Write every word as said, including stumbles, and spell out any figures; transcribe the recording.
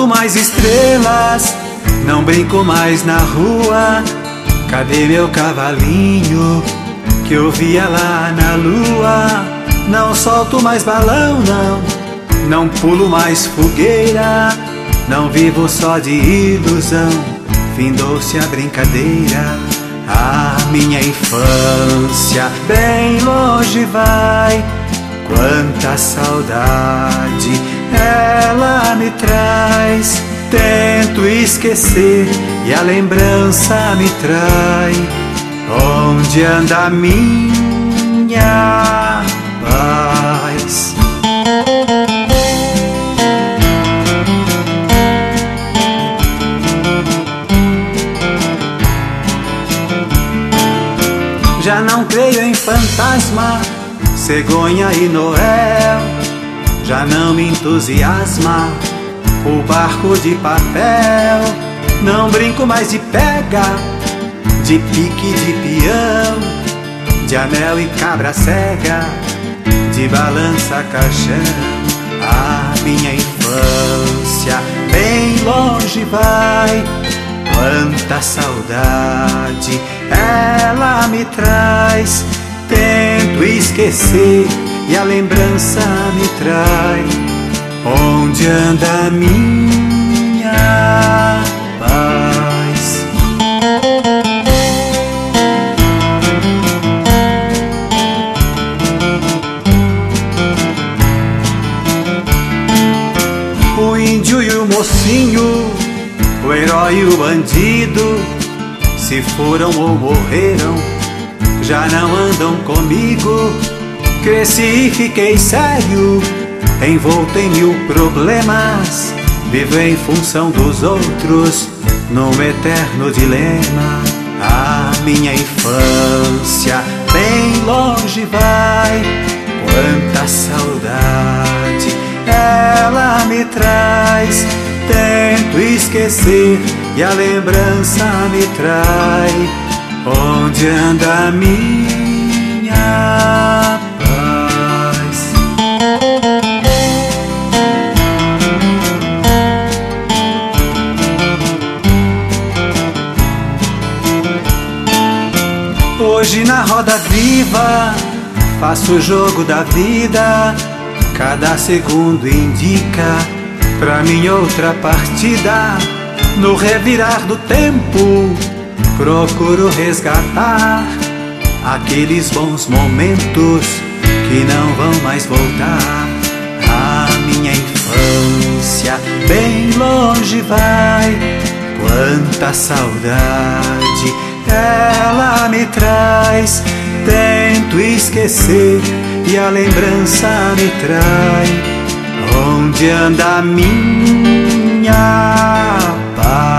conto mais estrelas, não brinco mais na rua. Cadê meu cavalinho que eu via lá na lua? Não solto mais balão, não, não pulo mais fogueira, não vivo só de ilusão, findou-se a brincadeira. A minha infância bem longe vai, quanta saudade ela me traz. Tento esquecer e a lembrança me trai. Onde anda a minha paz? Já não creio em fantasma, cegonha e Noel. Já não me entusiasma o barco de papel. Não brinco mais de pega, de pique de peão, de anel e cabra cega, de balança caixão. A minha infância bem longe vai, quanta saudade ela me traz. Tento esquecer e a lembrança me trai. Onde anda a minha paz? O índio e o mocinho, o herói e o bandido, se foram ou morreram, já não andam comigo. Cresci e fiquei sério, envolto em mil problemas, vivo em função dos outros, num eterno dilema. A minha infância bem longe vai, quanta saudade ela me traz. Tento esquecer e a lembrança me trai. Onde anda a minha paz? Hoje na roda viva faço o jogo da vida. Cada segundo indica pra mim outra partida. No revirar do tempo procuro resgatar aqueles bons momentos que não vão mais voltar. A minha infância bem longe vai, quanta saudade ela me traz. Tento esquecer e a lembrança me trai. Onde anda a minha paz?